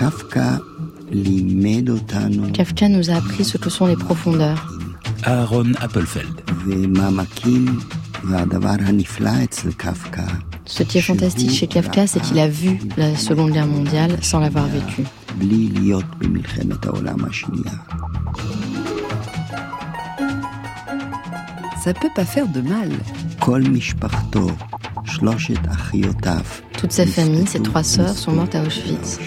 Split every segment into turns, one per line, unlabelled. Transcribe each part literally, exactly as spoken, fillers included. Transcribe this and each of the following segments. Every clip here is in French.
Kafka
nous a appris ce que sont les profondeurs.
Aaron Appelfeld.
Ce qui est fantastique chez Kafka, c'est qu'il a vu la Seconde Guerre mondiale sans l'avoir vécue.
Ça peut pas faire de mal.
Toute sa famille, ses trois sœurs, sont mortes à Auschwitz.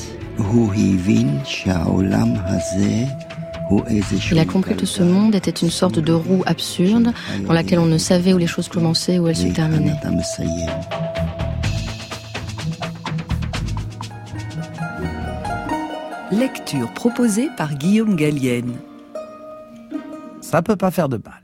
Il a compris que ce monde était une sorte de roue absurde dans laquelle on ne savait où les choses commençaient et où elles se terminaient.
Lecture proposée par Guillaume Gallienne.
Ça peut pas faire de mal.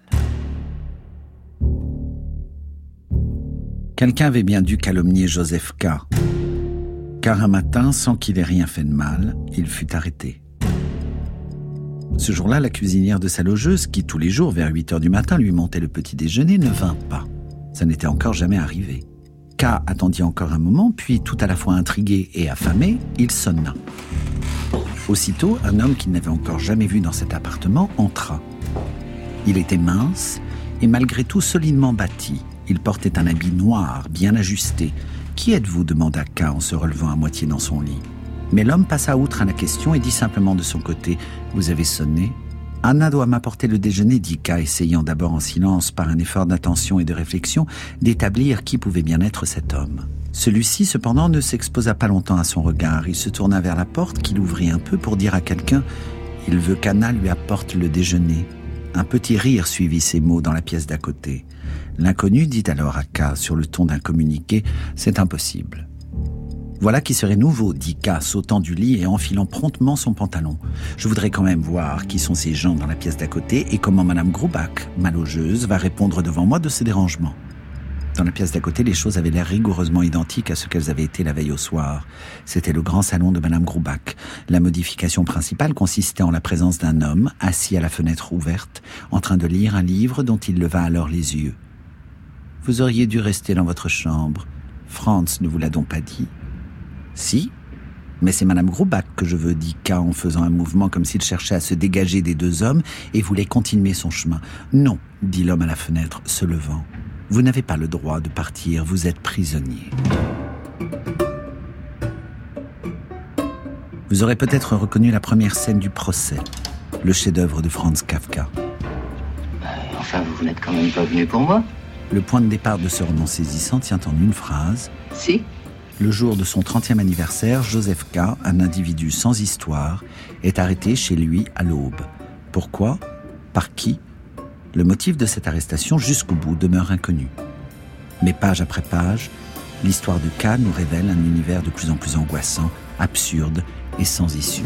Quelqu'un avait bien dû calomnier Joseph K. Car un matin, sans qu'il ait rien fait de mal, il fut arrêté. Ce jour-là, la cuisinière de sa logeuse, qui tous les jours, vers huit heures du matin, lui montait le petit déjeuner, ne vint pas. Ça n'était encore jamais arrivé. K attendit encore un moment, puis, tout à la fois intrigué et affamé, il sonna. Aussitôt, un homme qu'il n'avait encore jamais vu dans cet appartement entra. Il était mince et malgré tout solidement bâti. Il portait un habit noir, bien ajusté. « Qui êtes-vous » demanda K en se relevant à moitié dans son lit. Mais l'homme passa outre à la question et dit simplement de son côté « Vous avez sonné ?»« Anna doit m'apporter le déjeuner » dit K, essayant d'abord en silence, par un effort d'attention et de réflexion, d'établir qui pouvait bien être cet homme. Celui-ci, cependant, ne s'exposa pas longtemps à son regard. Il se tourna vers la porte, qu'il ouvrit un peu pour dire à quelqu'un « Il veut qu'Anna lui apporte le déjeuner ». Un petit rire suivit ces mots dans la pièce d'à côté. L'inconnu dit alors à K, sur le ton d'un communiqué, « C'est impossible ». « Voilà qui serait nouveau, » dit K, sautant du lit et enfilant promptement son pantalon. « Je voudrais quand même voir qui sont ces gens dans la pièce d'à côté et comment Madame Grubach, ma logeuse, va répondre devant moi de ce dérangement. » Dans la pièce d'à côté, les choses avaient l'air rigoureusement identiques à ce qu'elles avaient été la veille au soir. C'était le grand salon de Madame Grubach. La modification principale consistait en la présence d'un homme, assis à la fenêtre ouverte, en train de lire un livre dont il leva alors les yeux. « Vous auriez dû rester dans votre chambre. Franz ne vous l'a donc pas dit ?»« Si, mais c'est Madame Grubach que je veux, » dit K en faisant un mouvement comme s'il cherchait à se dégager des deux hommes et voulait continuer son chemin. « Non, » dit l'homme à la fenêtre, se levant. « Vous n'avez pas le droit de partir, vous êtes prisonnier. » Vous aurez peut-être reconnu la première scène du procès, le chef-d'œuvre de Franz Kafka.
Euh, enfin, vous n'êtes quand même pas venu pour moi.
Le point de départ de ce roman saisissant tient en une phrase.
Si.
Le jour de son trentième anniversaire, Joseph K, un individu sans histoire, est arrêté chez lui à l'aube. Pourquoi ? Par qui ? Le motif de cette arrestation, jusqu'au bout, demeure inconnu. Mais page après page, l'histoire de K nous révèle un univers de plus en plus angoissant, absurde et sans issue.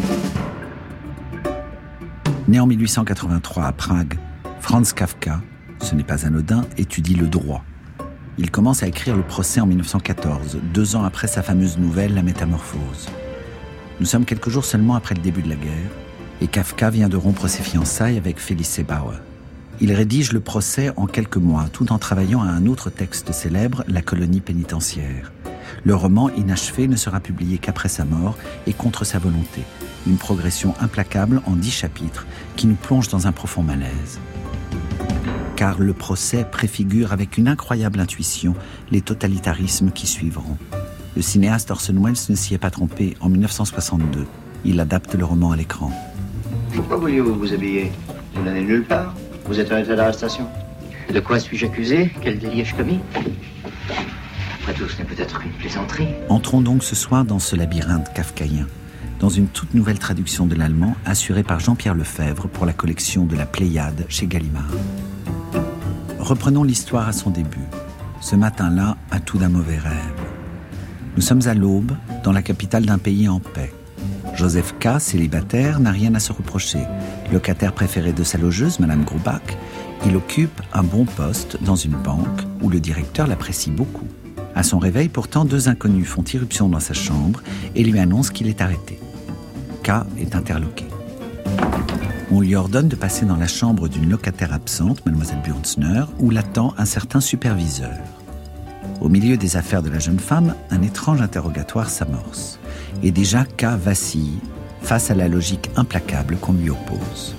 Né en mille huit cent quatre-vingt-trois à Prague, Franz Kafka, ce n'est pas anodin, étudie le droit. Il commence à écrire le procès en mille neuf cent quatorze, deux ans après sa fameuse nouvelle « La Métamorphose ». Nous sommes quelques jours seulement après le début de la guerre, et Kafka vient de rompre ses fiançailles avec Felice Bauer. Il rédige le procès en quelques mois, tout en travaillant à un autre texte célèbre, La colonie pénitentiaire. Le roman inachevé ne sera publié qu'après sa mort et contre sa volonté. Une progression implacable en dix chapitres qui nous plonge dans un profond malaise. Car le procès préfigure avec une incroyable intuition les totalitarismes qui suivront. Le cinéaste Orson Welles ne s'y est pas trompé. En mille neuf cent soixante-deux, il adapte le roman à l'écran.
Pourquoi vouliez-vous vous habiller ? Vous n'allez nulle part. Vous êtes un état d'arrestation. De quoi suis-je accusé ? Quel délit ai-je commis ? Après tout, ce n'est peut-être qu'une plaisanterie.
Entrons donc ce soir dans ce labyrinthe kafkaïen, dans une toute nouvelle traduction de l'allemand assurée par Jean-Pierre Lefebvre pour la collection de la Pléiade chez Gallimard. Reprenons l'histoire à son début. Ce matin-là, à tout d'un mauvais rêve. Nous sommes à l'aube, dans la capitale d'un pays en paix. Joseph K, célibataire, n'a rien à se reprocher. Locataire préféré de sa logeuse, Madame Grubach, il occupe un bon poste dans une banque où le directeur l'apprécie beaucoup. À son réveil, pourtant, deux inconnus font irruption dans sa chambre et lui annoncent qu'il est arrêté. K est interloqué. On lui ordonne de passer dans la chambre d'une locataire absente, Mademoiselle Bürnsner, où l'attend un certain superviseur. Au milieu des affaires de la jeune femme, un étrange interrogatoire s'amorce. Et déjà, K vacille face à la logique implacable qu'on lui oppose.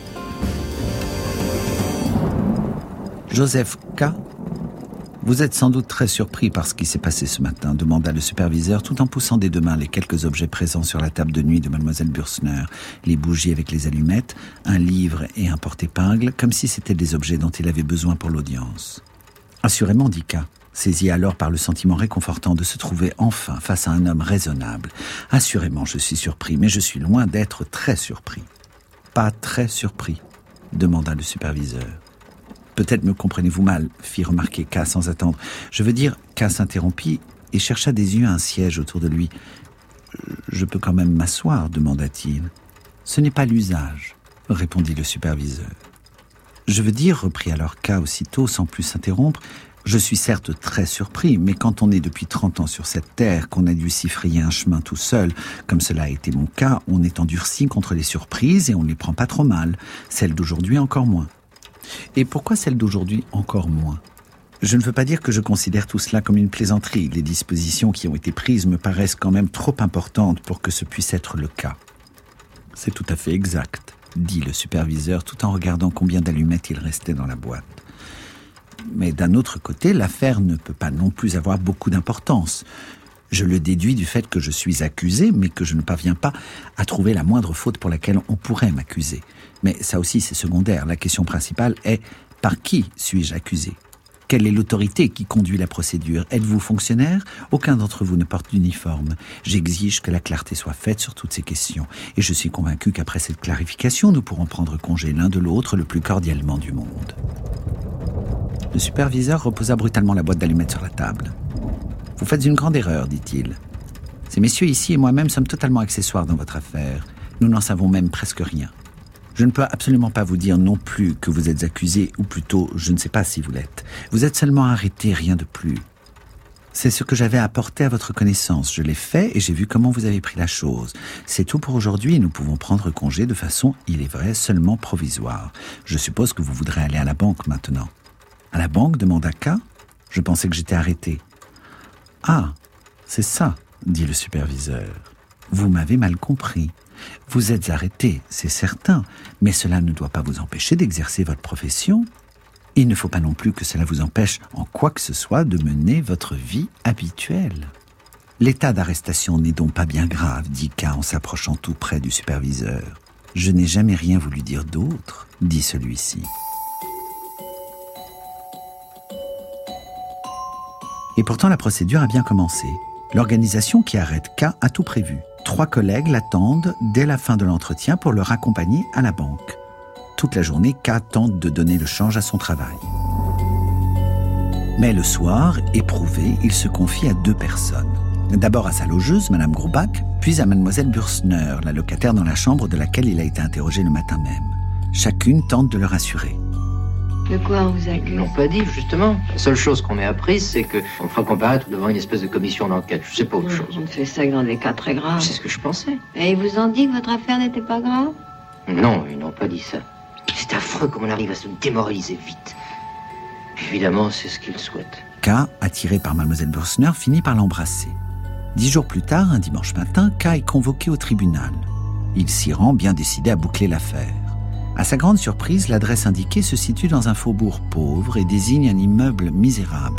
Joseph K, vous êtes sans doute très surpris par ce qui s'est passé ce matin, demanda le superviseur tout en poussant des deux mains les quelques objets présents sur la table de nuit de mademoiselle Bürsner, les bougies avec les allumettes, un livre et un porte-épingle, comme si c'étaient des objets dont il avait besoin pour l'audience. Assurément, dit K, saisi alors par le sentiment réconfortant de se trouver enfin face à un homme raisonnable. Assurément, je suis surpris, mais je suis loin d'être très surpris. Pas très surpris, demanda le superviseur. Peut-être me comprenez-vous mal, fit remarquer K sans attendre. Je veux dire, K s'interrompit et chercha des yeux un siège autour de lui. « Je peux quand même m'asseoir » demanda-t-il. « Ce n'est pas l'usage » répondit le superviseur. « Je veux dire, reprit alors K aussitôt, sans plus s'interrompre, je suis certes très surpris, mais quand on est depuis trente ans sur cette terre, qu'on a dû s'y frayer un chemin tout seul, comme cela a été mon cas, on est endurci contre les surprises et on ne les prend pas trop mal. Celle d'aujourd'hui encore moins. Et pourquoi celle d'aujourd'hui encore moins ? Je ne veux pas dire que je considère tout cela comme une plaisanterie. Les dispositions qui ont été prises me paraissent quand même trop importantes pour que ce puisse être le cas. C'est tout à fait exact, dit le superviseur tout en regardant combien d'allumettes il restait dans la boîte. Mais d'un autre côté, l'affaire ne peut pas non plus avoir beaucoup d'importance. Je le déduis du fait que je suis accusé, mais que je ne parviens pas à trouver la moindre faute pour laquelle on pourrait m'accuser. Mais ça aussi, c'est secondaire. La question principale est « par qui suis-je accusé ?» Quelle est l'autorité qui conduit la procédure ? Êtes-vous fonctionnaire ? Aucun d'entre vous ne porte d'uniforme. J'exige que la clarté soit faite sur toutes ces questions. Et je suis convaincu qu'après cette clarification, nous pourrons prendre congé l'un de l'autre le plus cordialement du monde. Le superviseur reposa brutalement la boîte d'allumettes sur la table. « Vous faites une grande erreur, dit-il. Ces messieurs ici et moi-même sommes totalement accessoires dans votre affaire. Nous n'en savons même presque rien. Je ne peux absolument pas vous dire non plus que vous êtes accusé, ou plutôt, je ne sais pas si vous l'êtes. Vous êtes seulement arrêté, rien de plus. C'est ce que j'avais apporté à votre connaissance. Je l'ai fait et j'ai vu comment vous avez pris la chose. C'est tout pour aujourd'hui et nous pouvons prendre congé de façon, il est vrai, seulement provisoire. Je suppose que vous voudrez aller à la banque maintenant. » « À la banque ?» demanda K. « Je pensais que j'étais arrêté. »« Ah, c'est ça, » dit le superviseur. « Vous m'avez mal compris. Vous êtes arrêté, c'est certain, mais cela ne doit pas vous empêcher d'exercer votre profession. Il ne faut pas non plus que cela vous empêche, en quoi que ce soit, de mener votre vie habituelle. L'état d'arrestation n'est donc pas bien grave, dit K en s'approchant tout près du superviseur. Je n'ai jamais rien voulu dire d'autre, dit celui-ci. Et pourtant, la procédure a bien commencé. L'organisation qui arrête K a tout prévu. Trois collègues l'attendent dès la fin de l'entretien pour le raccompagner à la banque. Toute la journée, K tente de donner le change à son travail. Mais le soir, éprouvé, il se confie à deux personnes. D'abord à sa logeuse, Madame Grubach, puis à Mademoiselle Bürsner, la locataire dans la chambre de laquelle il a été interrogé le matin même. Chacune tente de le rassurer.
De quoi on vous accuse ?
Ils l'ont pas dit, justement. La seule chose qu'on ait apprise, c'est qu'on fera comparaître devant une espèce de commission d'enquête. Je sais pas autre chose.
On ne fait ça que dans des cas très graves.
C'est ce que je pensais.
Et ils vous ont dit que votre affaire n'était pas grave ?
Non, ils n'ont pas dit ça. C'est affreux comme on arrive à se démoraliser vite. Évidemment, c'est ce qu'ils souhaitent.
K, attiré par Mademoiselle Bürsner, finit par l'embrasser. Dix jours plus tard, un dimanche matin, K est convoqué au tribunal. Il s'y rend bien décidé à boucler l'affaire. À sa grande surprise, l'adresse indiquée se situe dans un faubourg pauvre et désigne un immeuble misérable.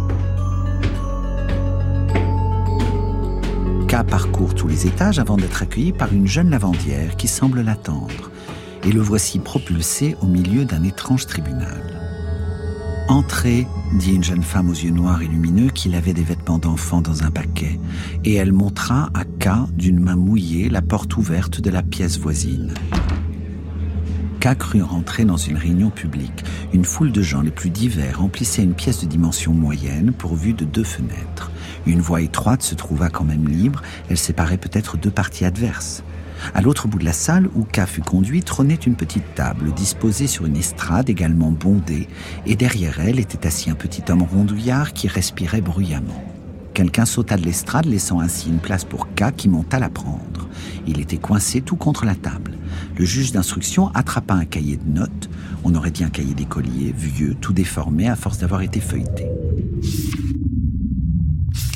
K parcourt tous les étages avant d'être accueilli par une jeune lavandière qui semble l'attendre. Et le voici propulsé au milieu d'un étrange tribunal. « Entrez », dit une jeune femme aux yeux noirs et lumineux qui lavait des vêtements d'enfant dans un paquet. Et elle montra à K, d'une main mouillée, la porte ouverte de la pièce voisine. K crut rentrer dans une réunion publique. Une foule de gens les plus divers remplissait une pièce de dimension moyenne pourvue de deux fenêtres. Une voie étroite se trouva quand même libre, elle séparait peut-être deux parties adverses. À l'autre bout de la salle, où K fut conduit, trônait une petite table disposée sur une estrade également bondée, et derrière elle était assis un petit homme rondouillard qui respirait bruyamment. Quelqu'un sauta de l'estrade, laissant ainsi une place pour K qui monta la prendre. Il était coincé tout contre la table. Le juge d'instruction attrapa un cahier de notes. On aurait dit un cahier d'écolier, vieux, tout déformé à force d'avoir été feuilleté.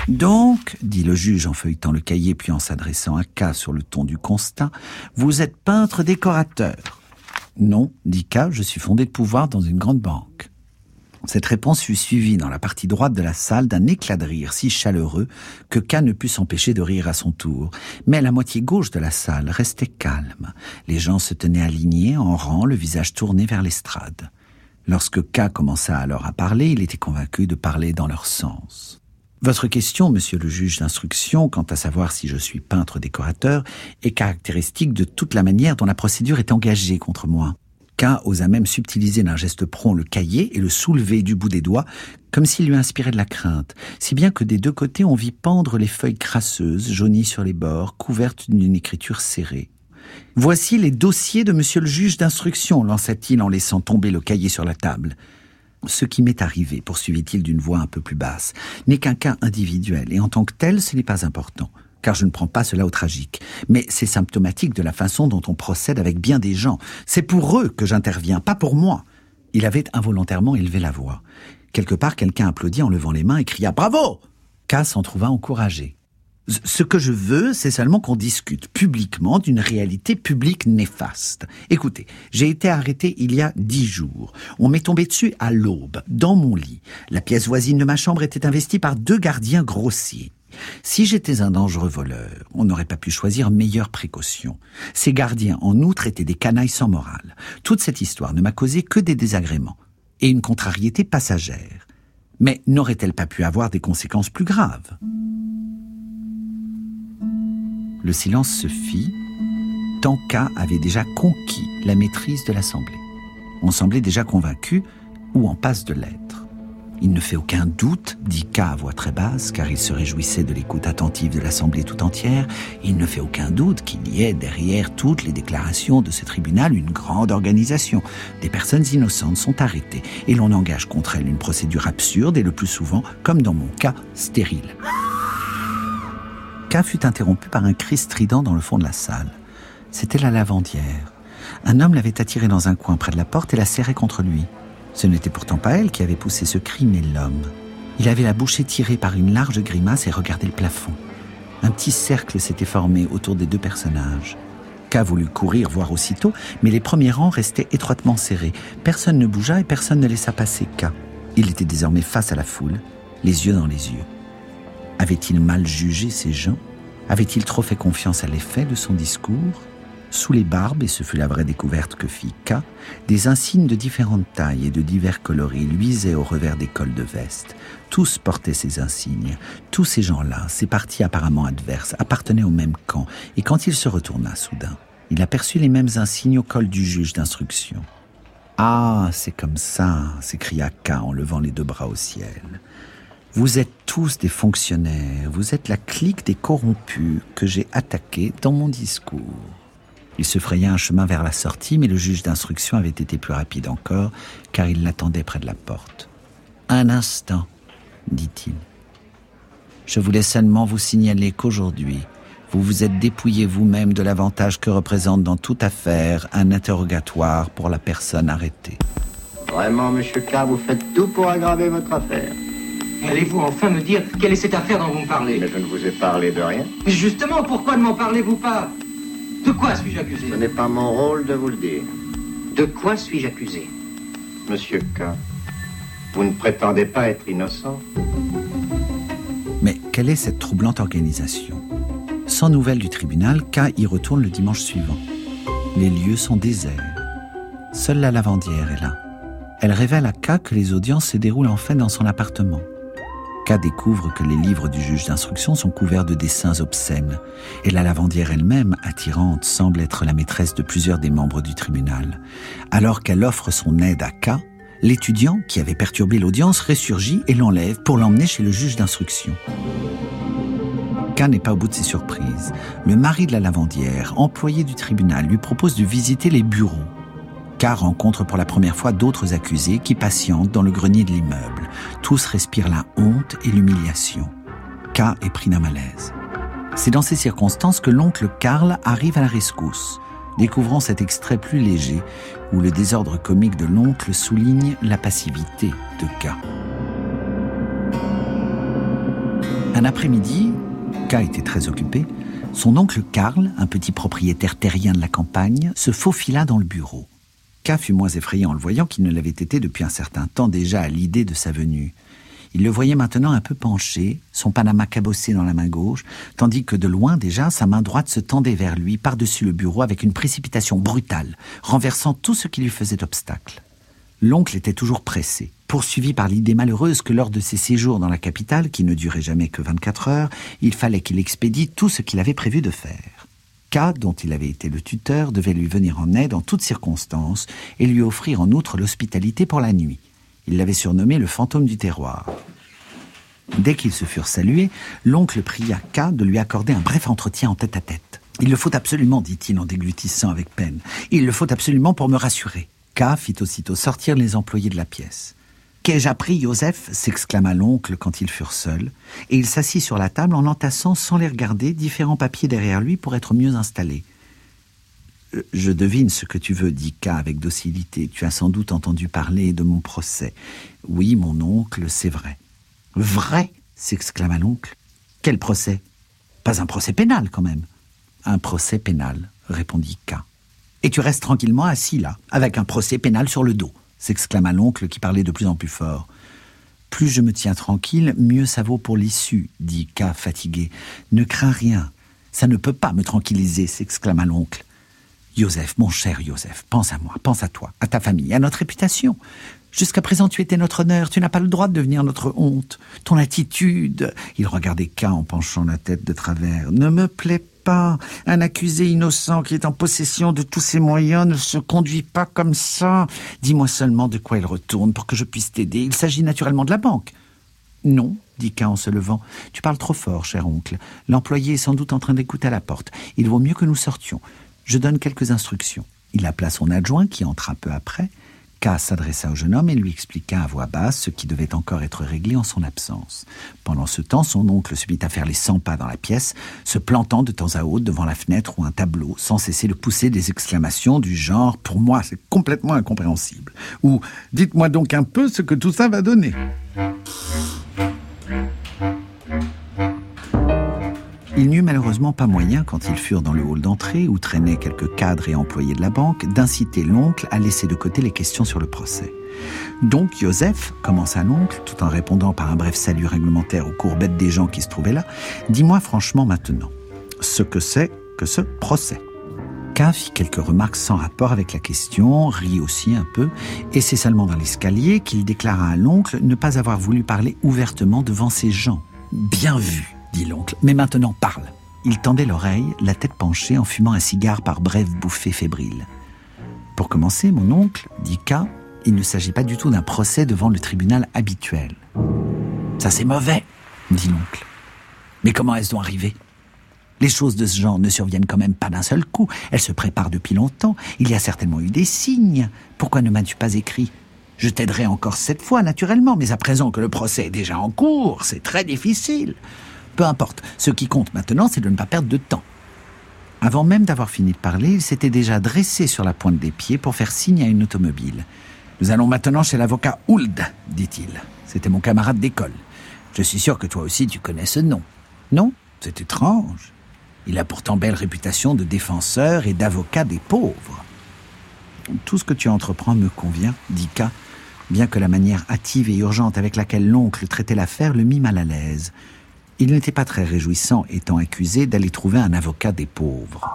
Donc, dit le juge en feuilletant le cahier puis en s'adressant à K sur le ton du constat, vous êtes peintre décorateur. Non, dit K, je suis fondé de pouvoir dans une grande banque. Cette réponse fut suivie dans la partie droite de la salle d'un éclat de rire si chaleureux que K ne put s'empêcher de rire à son tour. Mais la moitié gauche de la salle restait calme. Les gens se tenaient alignés, en rang, le visage tourné vers l'estrade. Lorsque K commença alors à parler, il était convaincu de parler dans leur sens. Votre question, monsieur le juge d'instruction, quant à savoir si je suis peintre-décorateur, est caractéristique de toute la manière dont la procédure est engagée contre moi. K osa même subtiliser d'un geste prompt le cahier et le soulever du bout des doigts, comme s'il lui inspirait de la crainte, si bien que des deux côtés on vit pendre les feuilles crasseuses, jaunies sur les bords, couvertes d'une écriture serrée. « Voici les dossiers de monsieur le juge d'instruction », lança-t-il en laissant tomber le cahier sur la table. « Ce qui m'est arrivé, poursuivit-il d'une voix un peu plus basse, n'est qu'un cas individuel, et en tant que tel, ce n'est pas important. Car je ne prends pas cela au tragique. Mais c'est symptomatique de la façon dont on procède avec bien des gens. C'est pour eux que j'interviens, pas pour moi. » Il avait involontairement élevé la voix. Quelque part, quelqu'un applaudit en levant les mains et cria « Bravo !» K s'en trouva encouragé. « Ce que je veux, c'est seulement qu'on discute publiquement d'une réalité publique néfaste. Écoutez, j'ai été arrêté il y a dix jours. On m'est tombé dessus à l'aube, dans mon lit. La pièce voisine de ma chambre était investie par deux gardiens grossiers. Si j'étais un dangereux voleur, on n'aurait pas pu choisir meilleure précaution. Ces gardiens, en outre, étaient des canailles sans morale. Toute cette histoire ne m'a causé que des désagréments et une contrariété passagère. Mais n'aurait-elle pas pu avoir des conséquences plus graves ? Le silence se fit, tant K avait déjà conquis la maîtrise de l'Assemblée. On semblait déjà convaincu ou en passe de l'être. Il ne fait aucun doute, dit K à voix très basse, car il se réjouissait de l'écoute attentive de l'Assemblée tout entière, il ne fait aucun doute qu'il y ait derrière toutes les déclarations de ce tribunal une grande organisation. Des personnes innocentes sont arrêtées et l'on engage contre elles une procédure absurde et le plus souvent, comme dans mon cas, stérile. K fut interrompu par un cri strident dans le fond de la salle. C'était la lavandière. Un homme l'avait attirée dans un coin près de la porte et la serrait contre lui. Ce n'était pourtant pas elle qui avait poussé ce cri, mais l'homme. Il avait la bouche étirée par une large grimace et regardait le plafond. Un petit cercle s'était formé autour des deux personnages. K voulut courir voir aussitôt, mais les premiers rangs restaient étroitement serrés. Personne ne bougea et personne ne laissa passer K. Il était désormais face à la foule, les yeux dans les yeux. Avait-il mal jugé ces gens ? Avait-il trop fait confiance à l'effet de son discours ? Sous les barbes, et ce fut la vraie découverte que fit K, des insignes de différentes tailles et de divers coloris luisaient au revers des cols de veste. Tous portaient ces insignes. Tous ces gens-là, ces partis apparemment adverses, appartenaient au même camp. Et quand il se retourna soudain, il aperçut les mêmes insignes au col du juge d'instruction. « Ah, c'est comme ça !» s'écria K en levant les deux bras au ciel. « Vous êtes tous des fonctionnaires, vous êtes la clique des corrompus que j'ai attaqués dans mon discours. » Il se fraya un chemin vers la sortie, mais le juge d'instruction avait été plus rapide encore, car il l'attendait près de la porte. « Un instant, » dit-il. « Je voulais seulement vous signaler qu'aujourd'hui, vous vous êtes dépouillé vous-même de l'avantage que représente dans toute affaire un interrogatoire pour la personne arrêtée. »
Vraiment, monsieur K, vous faites tout pour aggraver votre affaire.
Allez-vous enfin me dire quelle est cette affaire dont vous me parlez ?
Mais je ne vous ai parlé de rien.
Mais justement, pourquoi ne m'en parlez-vous pas ? De quoi suis-je accusé ?
Ce n'est pas mon rôle de vous le dire.
De quoi suis-je accusé ?
Monsieur K, vous ne prétendez pas être innocent.
Mais quelle est cette troublante organisation ? Sans nouvelles du tribunal, K y retourne le dimanche suivant. Les lieux sont déserts. Seule la lavandière est là. Elle révèle à K que les audiences se déroulent en fait dans son appartement. K découvre que les livres du juge d'instruction sont couverts de dessins obscènes et la lavandière elle-même, attirante, semble être la maîtresse de plusieurs des membres du tribunal. Alors qu'elle offre son aide à K, l'étudiant, qui avait perturbé l'audience, ressurgit et l'enlève pour l'emmener chez le juge d'instruction. K n'est pas au bout de ses surprises. Le mari de la lavandière, employé du tribunal, lui propose de visiter les bureaux. K rencontre pour la première fois d'autres accusés qui patientent dans le grenier de l'immeuble. Tous respirent la honte et l'humiliation. K est pris d'un malaise. C'est dans ces circonstances que l'oncle Karl arrive à la rescousse, découvrant cet extrait plus léger où le désordre comique de l'oncle souligne la passivité de K. Un après-midi, K était très occupé. Son oncle Karl, un petit propriétaire terrien de la campagne, se faufila dans le bureau. K fut moins effrayé en le voyant qu'il ne l'avait été depuis un certain temps déjà à l'idée de sa venue. Il le voyait maintenant un peu penché, son panama cabossé dans la main gauche, tandis que de loin déjà, sa main droite se tendait vers lui par-dessus le bureau avec une précipitation brutale, renversant tout ce qui lui faisait obstacle. L'oncle était toujours pressé, poursuivi par l'idée malheureuse que lors de ses séjours dans la capitale, qui ne duraient jamais que vingt-quatre heures, il fallait qu'il expédie tout ce qu'il avait prévu de faire. K, dont il avait été le tuteur, devait lui venir en aide en toutes circonstances et lui offrir en outre l'hospitalité pour la nuit. Il l'avait surnommé le fantôme du terroir. Dès qu'ils se furent salués, l'oncle pria K de lui accorder un bref entretien en tête-à-tête. « Il le faut absolument, dit-il en déglutissant avec peine. Il le faut absolument pour me rassurer. » K fit aussitôt sortir les employés de la pièce. « Qu'ai-je appris, Joseph ?» s'exclama l'oncle quand ils furent seuls, et il s'assit sur la table en entassant, sans les regarder, différents papiers derrière lui pour être mieux installé. « Je devine ce que tu veux, dit K avec docilité. Tu as sans doute entendu parler de mon procès. Oui, mon oncle, c'est vrai. »« Vrai ?» s'exclama l'oncle. « Quel procès ? Pas un procès pénal, quand même. »« Un procès pénal, » répondit K. « Et tu restes tranquillement assis là, avec un procès pénal sur le dos ?» s'exclama l'oncle qui parlait de plus en plus fort. « Plus je me tiens tranquille, mieux ça vaut pour l'issue, dit K fatigué. Ne crains rien. Ça ne peut pas me tranquilliser, s'exclama l'oncle. Joseph, mon cher Joseph, pense à moi, pense à toi, à ta famille, à notre réputation. Jusqu'à présent, tu étais notre honneur, tu n'as pas le droit de devenir notre honte. Ton attitude... » Il regardait K en penchant la tête de travers. « Ne me plaît pas. Un accusé innocent qui est en possession de tous ses moyens ne se conduit pas comme ça. Dis-moi seulement de quoi il retourne pour que je puisse t'aider. Il s'agit naturellement de la banque. » « Non, dit K en se levant. Tu parles trop fort, cher oncle. L'employé est sans doute en train d'écouter à la porte. Il vaut mieux que nous sortions. Je donne quelques instructions. » Il appela son adjoint qui entra peu après. K s'adressa au jeune homme et lui expliqua à voix basse ce qui devait encore être réglé en son absence. Pendant ce temps, son oncle se mit à faire les cent pas dans la pièce, se plantant de temps à autre devant la fenêtre ou un tableau, sans cesser de pousser des exclamations du genre « Pour moi, c'est complètement incompréhensible » ou « Dites-moi donc un peu ce que tout ça va donner ». Il n'y eut malheureusement pas moyen, quand ils furent dans le hall d'entrée, où traînaient quelques cadres et employés de la banque, d'inciter l'oncle à laisser de côté les questions sur le procès. « Donc, Joseph, commença l'oncle, tout en répondant par un bref salut réglementaire aux courbettes des gens qui se trouvaient là, dis-moi franchement maintenant, ce que c'est que ce procès ?» K fit quelques remarques sans rapport avec la question, rit aussi un peu, et c'est seulement dans l'escalier qu'il déclara à l'oncle ne pas avoir voulu parler ouvertement devant ces gens. « Bien vu !» dit l'oncle. « Mais maintenant, parle !» Il tendait l'oreille, la tête penchée, en fumant un cigare par brèves bouffées fébriles. « Pour commencer, mon oncle, dit K, il ne s'agit pas du tout d'un procès devant le tribunal habituel. »« Ça, c'est mauvais, dit l'oncle. Mais comment est-ce donc arrivé ? Les choses de ce genre ne surviennent quand même pas d'un seul coup. Elles se préparent depuis longtemps. Il y a certainement eu des signes. Pourquoi ne m'as-tu pas écrit ? Je t'aiderai encore cette fois, naturellement, mais à présent que le procès est déjà en cours, c'est très difficile. » Peu importe, ce qui compte maintenant, c'est de ne pas perdre de temps. Avant même d'avoir fini de parler, il s'était déjà dressé sur la pointe des pieds pour faire signe à une automobile. « Nous allons maintenant chez l'avocat Huld, dit-il. C'était mon camarade d'école. Je suis sûr que toi aussi tu connais ce nom. Non ? C'est étrange. Il a pourtant belle réputation de défenseur et d'avocat des pauvres. » Tout ce que tu entreprends me convient, dit K, bien que la manière hâtive et urgente avec laquelle l'oncle traitait l'affaire le mit mal à l'aise. Il n'était pas très réjouissant, étant accusé, d'aller trouver un avocat des pauvres.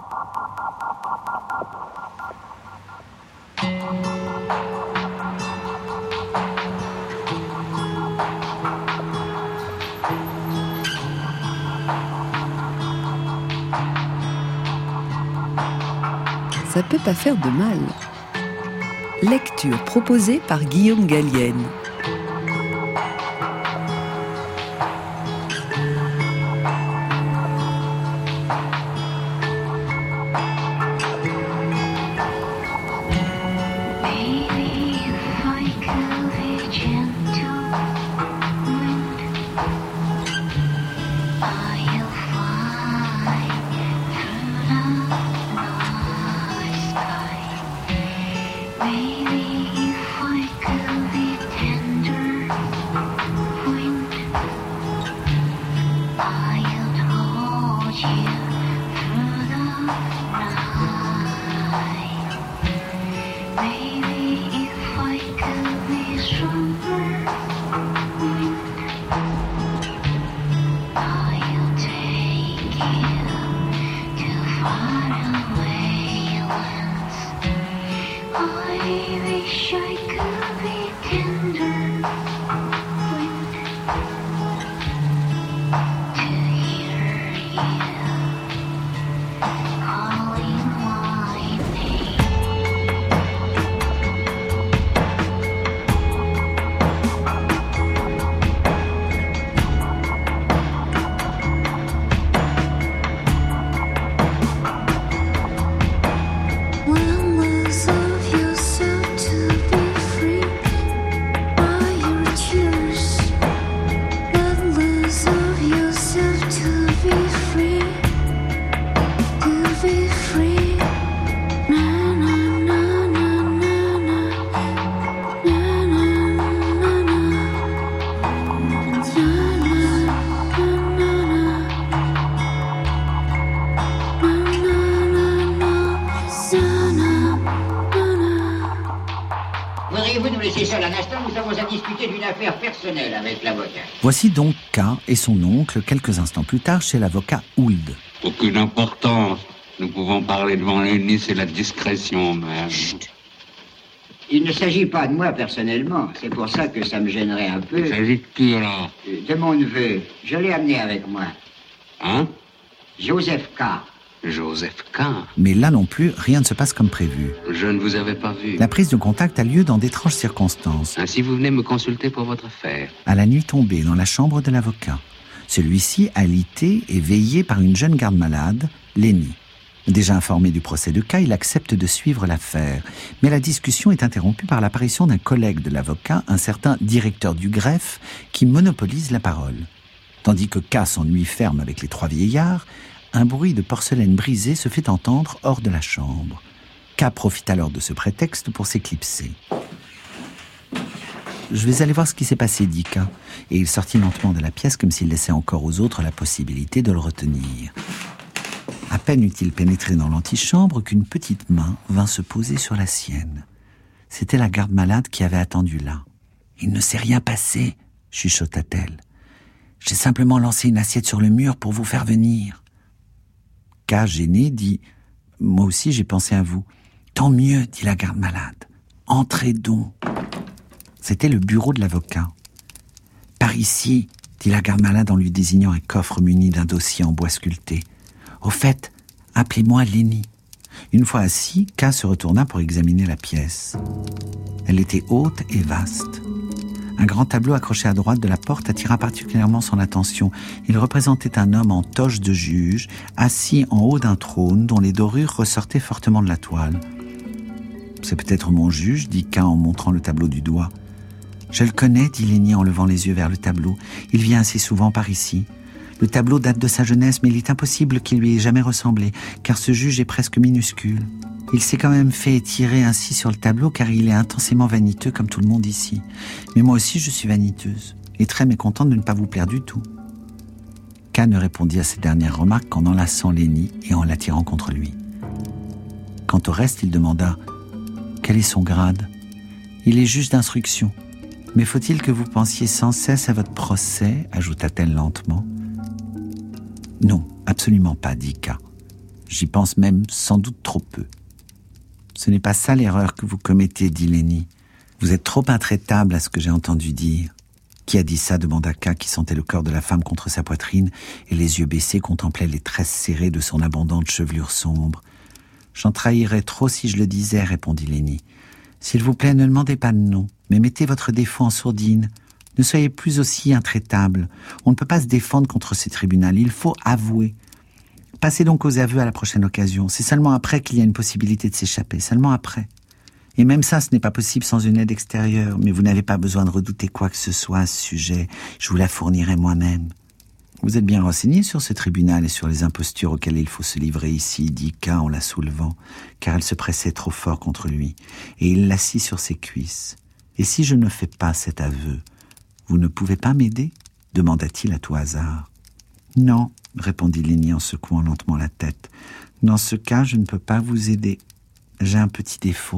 Ça peut pas faire de mal. Lecture proposée par Guillaume Gallienne.
Voudriez-vous nous laisser seul un instant? Nous avons à discuter d'une affaire personnelle avec l'avocat.
Voici donc K et son oncle quelques instants plus tard chez l'avocat Ould.
Aucune importance. Nous pouvons parler devant Lenny, c'est la discrétion, même.
Chut. Il ne s'agit pas de moi personnellement. C'est pour ça que ça me gênerait un peu.
Il s'agit de qui, alors?
De mon neveu. Je l'ai amené avec moi.
Hein?
Joseph K.
Joseph K.
Mais là non plus, rien ne se passe comme prévu.
Je ne vous avais pas vu.
La prise de contact a lieu dans d'étranges circonstances.
Ainsi, vous venez me consulter pour votre affaire.
À la nuit tombée, dans la chambre de l'avocat. Celui-ci, alité et veillé par une jeune garde-malade, Lenny. Déjà informé du procès de K, il accepte de suivre l'affaire. Mais la discussion est interrompue par l'apparition d'un collègue de l'avocat, un certain directeur du greffe, qui monopolise la parole. Tandis que K s'ennuie ferme avec les trois vieillards, un bruit de porcelaine brisée se fait entendre hors de la chambre. K profite alors de ce prétexte pour s'éclipser. « Je vais aller voir ce qui s'est passé, » dit K, et il sortit lentement de la pièce comme s'il laissait encore aux autres la possibilité de le retenir. À peine eut-il pénétré dans l'antichambre qu'une petite main vint se poser sur la sienne. C'était la garde-malade qui avait attendu là. « Il ne s'est rien passé, » chuchota-t-elle. « J'ai simplement lancé une assiette sur le mur pour vous faire venir. » K, gêné, dit « Moi aussi j'ai pensé à vous. »« Tant mieux, » dit la garde-malade. « Entrez donc. » C'était le bureau de l'avocat. « Par ici, » dit la garde-malade en lui désignant un coffre muni d'un dossier en bois sculpté. « Au fait, appelez-moi Lenny. » Une fois assis, K se retourna pour examiner la pièce. Elle était haute et vaste. Un grand tableau accroché à droite de la porte attira particulièrement son attention. Il représentait un homme en toge de juge, assis en haut d'un trône dont les dorures ressortaient fortement de la toile. « C'est peut-être mon juge, » dit K en montrant le tableau du doigt. « Je le connais, » dit Lenny en levant les yeux vers le tableau. « Il vient assez souvent par ici. Le tableau date de sa jeunesse, mais il est impossible qu'il lui ait jamais ressemblé, car ce juge est presque minuscule. Il s'est quand même fait étirer ainsi sur le tableau, car il est intensément vaniteux, comme tout le monde ici. Mais moi aussi, je suis vaniteuse, et très mécontente de ne pas vous plaire du tout. » K ne répondit à ces dernières remarques qu'en enlaçant Lenny et en l'attirant contre lui. Quant au reste, il demanda « Quel est son grade ?»« Il est juge d'instruction. Mais faut-il que vous pensiez sans cesse à votre procès ?» ajouta-t-elle lentement. « Non, absolument pas, » dit K. « J'y pense même sans doute trop peu. »« Ce n'est pas ça l'erreur que vous commettez, » dit Lenny. « Vous êtes trop intraitable à ce que j'ai entendu dire. »« Qui a dit ça ?» demanda K, qui sentait le corps de la femme contre sa poitrine et les yeux baissés contemplait les tresses serrées de son abondante chevelure sombre. « J'en trahirais trop si je le disais, » répondit Lenny. « S'il vous plaît, ne demandez pas de nom, mais mettez votre défaut en sourdine. Ne soyez plus aussi intraitable. On ne peut pas se défendre contre ces tribunaux, il faut avouer. Passez donc aux aveux à la prochaine occasion. C'est seulement après qu'il y a une possibilité de s'échapper, seulement après. Et même ça, ce n'est pas possible sans une aide extérieure, mais vous n'avez pas besoin de redouter quoi que ce soit à ce sujet. Je vous la fournirai moi-même. Vous êtes bien renseigné sur ce tribunal et sur les impostures auxquelles il faut se livrer ici, dit K en la soulevant, car elle se pressait trop fort contre lui, et il l'assit sur ses cuisses. Et si je ne fais pas cet aveu, vous ne pouvez pas m'aider ? Demanda-t-il à tout hasard. Non, répondit Lenny en secouant lentement la tête. Dans ce cas, je ne peux pas vous aider. J'ai un petit défaut.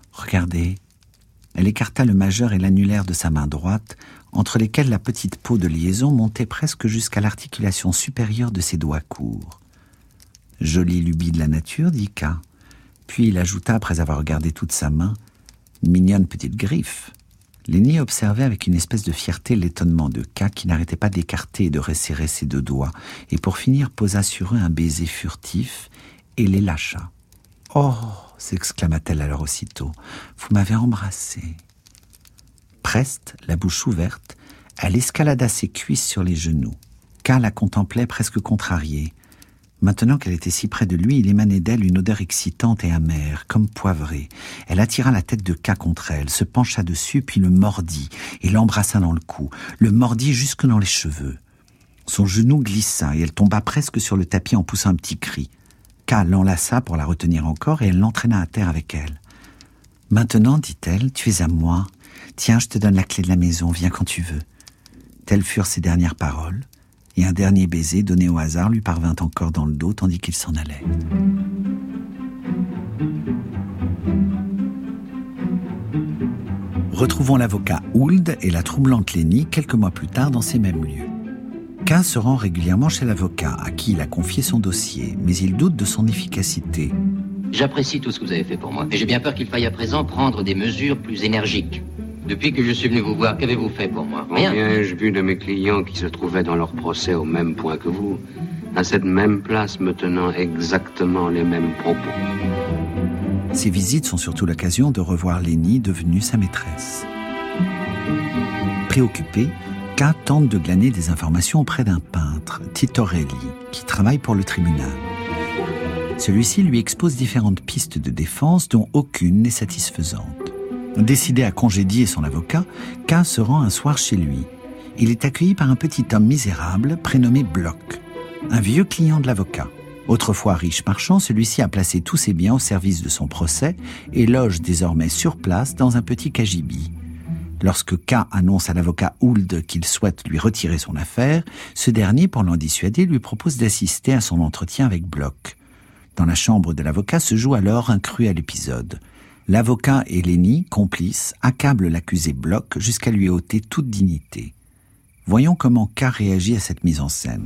Regardez. Elle écarta le majeur et l'annulaire de sa main droite, entre lesquels la petite peau de liaison montait presque jusqu'à l'articulation supérieure de ses doigts courts. Jolie lubie de la nature, dit K. Puis il ajouta, après avoir regardé toute sa main, « Mignonne petite griffe ». Lenny observait avec une espèce de fierté l'étonnement de K qui n'arrêtait pas d'écarter et de resserrer ses deux doigts, et pour finir posa sur eux un baiser furtif et les lâcha. « Oh !» s'exclama-t-elle alors aussitôt, « vous m'avez embrassé !» Preste, la bouche ouverte, elle escalada ses cuisses sur les genoux. K la contemplait presque contrariée. Maintenant qu'elle était si près de lui, il émanait d'elle une odeur excitante et amère, comme poivrée. Elle attira la tête de K contre elle, se pencha dessus, puis le mordit, et l'embrassa dans le cou, le mordit jusque dans les cheveux. Son genou glissa, et elle tomba presque sur le tapis en poussant un petit cri. K l'enlaça pour la retenir encore, et elle l'entraîna à terre avec elle. « Maintenant, dit-elle, tu es à moi. Tiens, je te donne la clé de la maison, viens quand tu veux. » Telles furent ses dernières paroles, et un dernier baiser donné au hasard lui parvint encore dans le dos tandis qu'il s'en allait. Retrouvons l'avocat Ould et la troublante Lenny quelques mois plus tard dans ces mêmes lieux. K se rend régulièrement chez l'avocat, à qui il a confié son dossier, mais il doute de son efficacité.
J'apprécie tout ce que vous avez fait pour moi, et j'ai bien peur qu'il faille à présent prendre des mesures plus énergiques. Depuis que je suis venu vous voir, qu'avez-vous fait pour moi? Rien.
Combien ai-je vu de mes clients qui se trouvaient dans leur procès au même point que vous, à cette même place me tenant exactement les mêmes propos.
Ces visites sont surtout l'occasion de revoir Lenny, devenue sa maîtresse. Préoccupé, K tente de glaner des informations auprès d'un peintre, Titorelli, qui travaille pour le tribunal. Celui-ci lui expose différentes pistes de défense dont aucune n'est satisfaisante. Décidé à congédier son avocat, K se rend un soir chez lui. Il est accueilli par un petit homme misérable prénommé Bloch, un vieux client de l'avocat. Autrefois riche marchand, celui-ci a placé tous ses biens au service de son procès et loge désormais sur place dans un petit cagibi. Lorsque K annonce à l'avocat Ould qu'il souhaite lui retirer son affaire, ce dernier, pour l'en dissuader, lui propose d'assister à son entretien avec Bloch. Dans la chambre de l'avocat se joue alors un cruel épisode. L'avocat et Lenny, complices, accablent l'accusé Bloch jusqu'à lui ôter toute dignité. Voyons comment K réagit à cette mise en scène.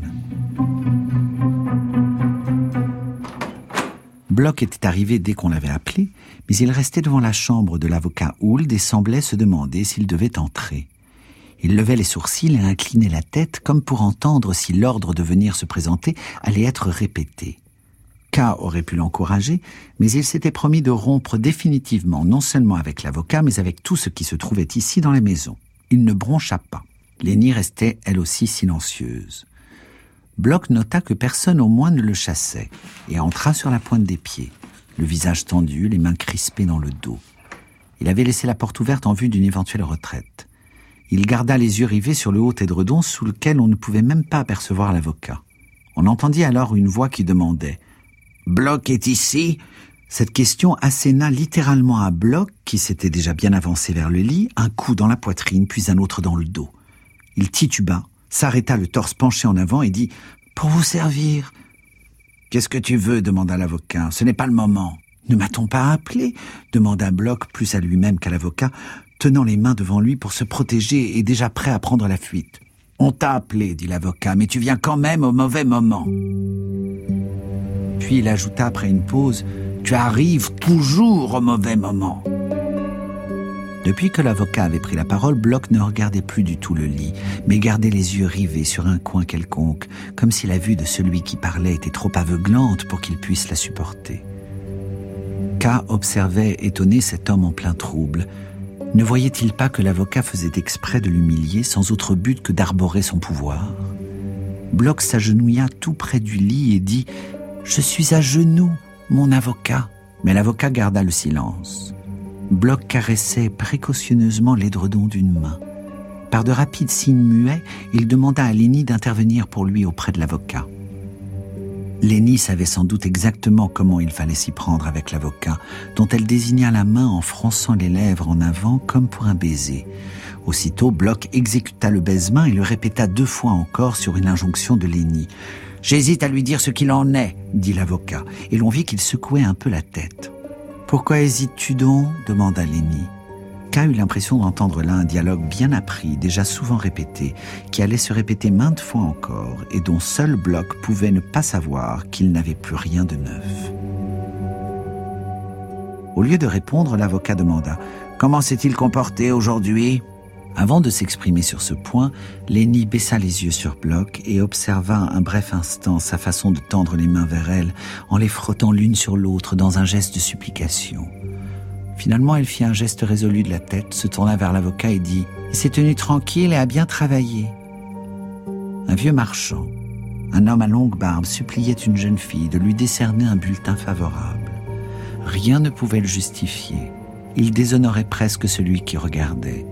Bloch était arrivé dès qu'on l'avait appelé, mais il restait devant la chambre de l'avocat Ould et semblait se demander s'il devait entrer. Il levait les sourcils et inclinait la tête comme pour entendre si l'ordre de venir se présenter allait être répété. K aurait pu l'encourager, mais il s'était promis de rompre définitivement non seulement avec l'avocat, mais avec tout ce qui se trouvait ici dans la maison. Il ne broncha pas. Lenny restait, elle aussi, silencieuse. Bloch nota que personne au moins ne le chassait, et entra sur la pointe des pieds, le visage tendu, les mains crispées dans le dos. Il avait laissé la porte ouverte en vue d'une éventuelle retraite. Il garda les yeux rivés sur le haut édredon sous lequel on ne pouvait même pas apercevoir l'avocat. On entendit alors une voix qui demandait « Bloch est ici ?» Cette question asséna littéralement à Bloch, qui s'était déjà bien avancé vers le lit, un coup dans la poitrine, puis un autre dans le dos. Il tituba, s'arrêta le torse penché en avant et dit « Pour vous servir !»« Qu'est-ce que tu veux ?» demanda l'avocat. « Ce n'est pas le moment. »« Ne m'a-t-on pas appelé ?» demanda Bloch, plus à lui-même qu'à l'avocat, tenant les mains devant lui pour se protéger et déjà prêt à prendre la fuite. « On t'a appelé, dit l'avocat, mais tu viens quand même au mauvais moment. » Puis il ajouta après une pause, « Tu arrives toujours au mauvais moment. » Depuis que l'avocat avait pris la parole, Bloch ne regardait plus du tout le lit, mais gardait les yeux rivés sur un coin quelconque, comme si la vue de celui qui parlait était trop aveuglante pour qu'il puisse la supporter. K observait étonné cet homme en plein trouble. Ne voyait-il pas que l'avocat faisait exprès de l'humilier sans autre but que d'arborer son pouvoir ? Bloch s'agenouilla tout près du lit et dit « Je suis à genoux, mon avocat !» Mais l'avocat garda le silence. Bloch caressait précautionneusement l'édredon d'une main. Par de rapides signes muets, il demanda à Lenny d'intervenir pour lui auprès de l'avocat. Lenny savait sans doute exactement comment il fallait s'y prendre avec l'avocat, dont elle désigna la main en fronçant les lèvres en avant comme pour un baiser. Aussitôt, Bloch exécuta le baise-main et le répéta deux fois encore sur une injonction de Lenny. « J'hésite à lui dire ce qu'il en est, dit l'avocat, et l'on vit qu'il secouait un peu la tête. « Pourquoi hésites-tu donc ? demanda Lenny. K eut l'impression d'entendre là un dialogue bien appris, déjà souvent répété, qui allait se répéter maintes fois encore, et dont seul Bloch pouvait ne pas savoir qu'il n'avait plus rien de neuf. Au lieu de répondre, l'avocat demanda « Comment s'est-il comporté aujourd'hui ?» Avant de s'exprimer sur ce point, Lenny baissa les yeux sur Bloch et observa un bref instant sa façon de tendre les mains vers elle en les frottant l'une sur l'autre dans un geste de supplication. Finalement, elle fit un geste résolu de la tête, se tourna vers l'avocat et dit « Il s'est tenu tranquille et a bien travaillé. » Un vieux marchand, un homme à longue barbe, suppliait une jeune fille de lui décerner un bulletin favorable. Rien ne pouvait le justifier. Il déshonorait presque celui qui regardait.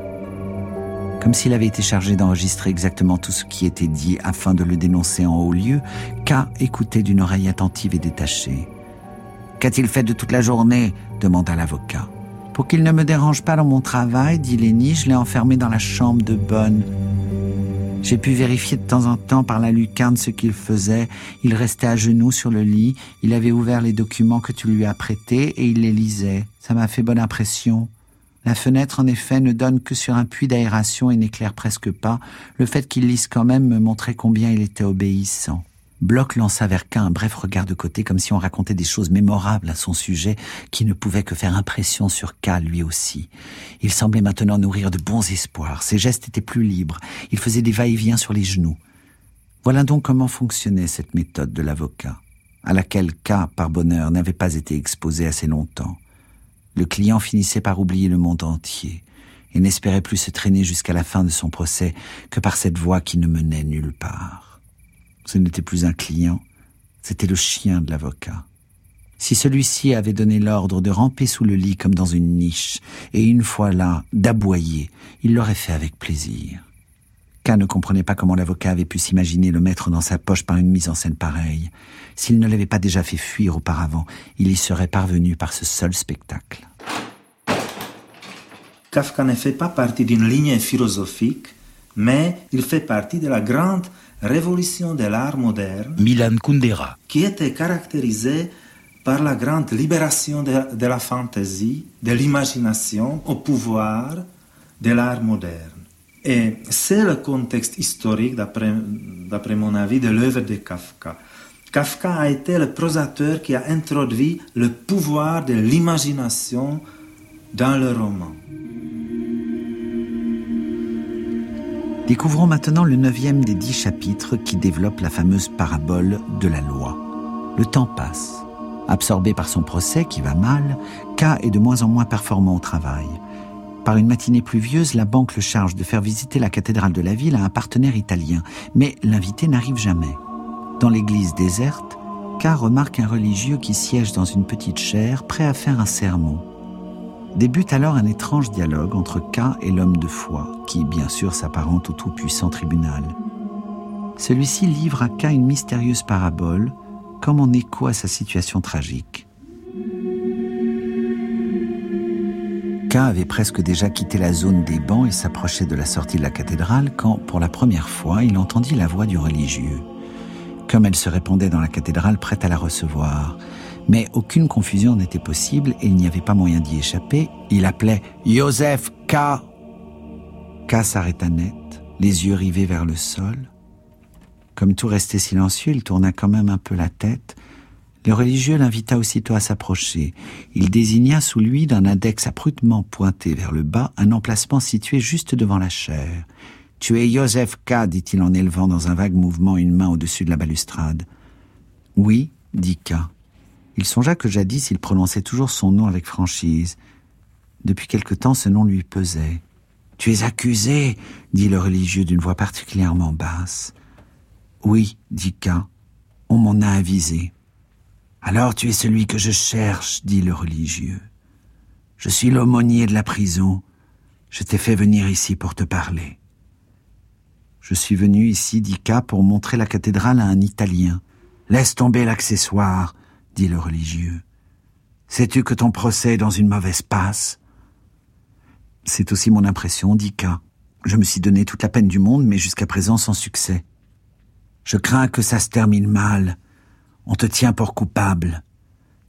Comme s'il avait été chargé d'enregistrer exactement tout ce qui était dit afin de le dénoncer en haut lieu, K écoutait d'une oreille attentive et détachée. « Qu'a-t-il fait de toute la journée ?» demanda l'avocat. « Pour qu'il ne me dérange pas dans mon travail, dit Lenny, je l'ai enfermé dans la chambre de bonne. J'ai pu vérifier de temps en temps par la lucarne ce qu'il faisait. Il restait à genoux sur le lit, il avait ouvert les documents que tu lui as prêtés et il les lisait. Ça m'a fait bonne impression. La fenêtre, en effet, ne donne que sur un puits d'aération et n'éclaire presque pas. Le fait qu'il lise quand même me montrait combien il était obéissant. » Bloch lança vers K un bref regard de côté, comme si on racontait des choses mémorables à son sujet, qui ne pouvaient que faire impression sur K lui aussi. Il semblait maintenant nourrir de bons espoirs. Ses gestes étaient plus libres. Il faisait des va-et-vient sur les genoux. Voilà donc comment fonctionnait cette méthode de l'avocat, à laquelle K, par bonheur, n'avait pas été exposé assez longtemps. Le client finissait par oublier le monde entier et n'espérait plus se traîner jusqu'à la fin de son procès que par cette voie qui ne menait nulle part. Ce n'était plus un client, c'était le chien de l'avocat. Si celui-ci avait donné l'ordre de ramper sous le lit comme dans une niche, et une fois là, d'aboyer, il l'aurait fait avec plaisir. K ne comprenait pas comment l'avocat avait pu s'imaginer le mettre dans sa poche par une mise en scène pareille. S'il ne l'avait pas déjà fait fuir auparavant, il y serait parvenu par ce seul spectacle.
Kafka ne fait pas partie d'une ligne philosophique, mais il fait partie de la grande révolution de l'art moderne,
Milan Kundera,
qui était caractérisée par la grande libération de, de la fantaisie, de l'imagination au pouvoir de l'art moderne. Et c'est le contexte historique, d'après, d'après mon avis, de l'œuvre de Kafka. Kafka a été le prosateur qui a introduit le pouvoir de l'imagination dans le roman.
Découvrons maintenant le neuvième des dix chapitres qui développent la fameuse parabole de la loi. Le temps passe. Absorbé par son procès qui va mal, K est de moins en moins performant au travail. Par une matinée pluvieuse, la banque le charge de faire visiter la cathédrale de la ville à un partenaire italien, mais l'invité n'arrive jamais. Dans l'église déserte, K remarque un religieux qui siège dans une petite chaire, prêt à faire un sermon. Débute alors un étrange dialogue entre K et l'homme de foi, qui bien sûr s'apparente au tout-puissant tribunal. Celui-ci livre à K une mystérieuse parabole, comme en écho à sa situation tragique. K avait presque déjà quitté la zone des bancs et s'approchait de la sortie de la cathédrale quand, pour la première fois, il entendit la voix du religieux. Comme elle se répandait dans la cathédrale, prête à la recevoir. Mais aucune confusion n'était possible et il n'y avait pas moyen d'y échapper. Il appelait « Joseph K ». K s'arrêta net, les yeux rivés vers le sol. Comme tout restait silencieux, il tourna quand même un peu la tête. Le religieux l'invita aussitôt à s'approcher. Il désigna sous lui d'un index abruptement pointé vers le bas un emplacement situé juste devant la chaire. « Tu es Joseph K », dit-il en élevant dans un vague mouvement une main au-dessus de la balustrade. « Oui », dit K. Il songea que jadis il prononçait toujours son nom avec franchise. Depuis quelque temps, ce nom lui pesait. « Tu es accusé », dit le religieux d'une voix particulièrement basse. « Oui », dit K, « on m'en a avisé. »« Alors tu es celui que je cherche, » dit le religieux. « Je suis l'aumônier de la prison. Je t'ai fait venir ici pour te parler. »« Je suis venu ici, dit K, pour montrer la cathédrale à un Italien. »« Laisse tomber l'accessoire, » dit le religieux. « Sais-tu que ton procès est dans une mauvaise passe ?»« C'est aussi mon impression, dit K. Je me suis donné toute la peine du monde, mais jusqu'à présent sans succès. Je crains que ça se termine mal. On te tient pour coupable.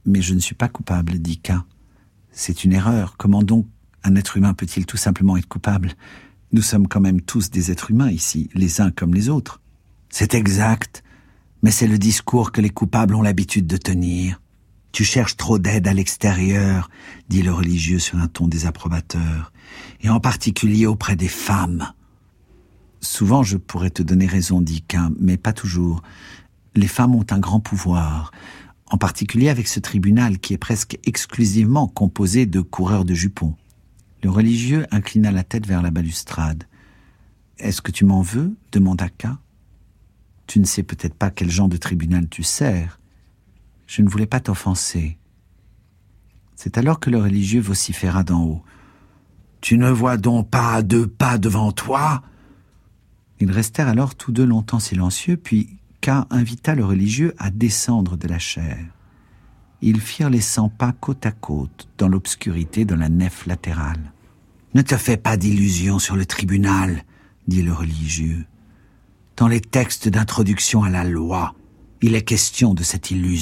Mais je ne suis pas coupable, dit K. C'est une erreur. Comment donc un être humain peut-il tout simplement être coupable ? Nous sommes quand même tous des êtres humains ici, les uns comme les autres. C'est exact, mais c'est le discours que les coupables ont l'habitude de tenir. Tu cherches trop d'aide à l'extérieur, dit le religieux sur un ton désapprobateur, et en particulier auprès des femmes. Souvent je pourrais te donner raison, dit K, mais pas toujours. Les femmes ont un grand pouvoir, en particulier avec ce tribunal qui est presque exclusivement composé de coureurs de jupons. Le religieux inclina la tête vers la balustrade. « Est-ce que tu m'en veux ?» demanda K. « Tu ne sais peut-être pas quel genre de tribunal tu sers. Je ne voulais pas t'offenser. » C'est alors que le religieux vociféra d'en haut. « Tu ne vois donc pas deux pas devant toi ?» Ils restèrent alors tous deux longtemps silencieux, puis K invita le religieux à descendre de la chaire. Ils firent les cent pas côte à côte, dans l'obscurité de la nef latérale. « Ne te fais pas d'illusions sur le tribunal, » dit le religieux. « Dans les textes d'introduction à la loi, il est question de cette illusion. »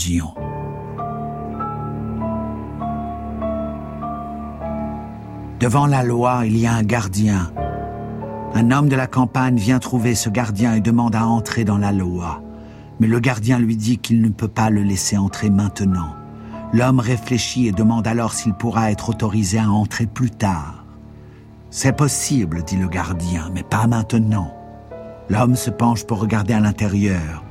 Devant la loi, il y a un gardien. Un homme de la campagne vient trouver ce gardien et demande à entrer dans la loi. Mais le gardien lui dit qu'il ne peut pas le laisser entrer maintenant. L'homme réfléchit et demande alors s'il pourra être autorisé à entrer plus tard. « C'est possible, dit le gardien, mais pas maintenant. » L'homme se penche pour regarder à l'intérieur.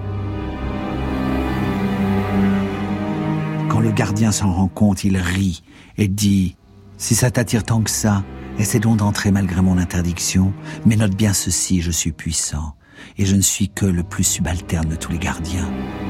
Quand le gardien s'en rend compte, il rit et dit « Si ça t'attire tant que ça, essaie donc d'entrer malgré mon interdiction, mais note bien ceci, je suis puissant, et je ne suis que le plus subalterne de tous les gardiens. »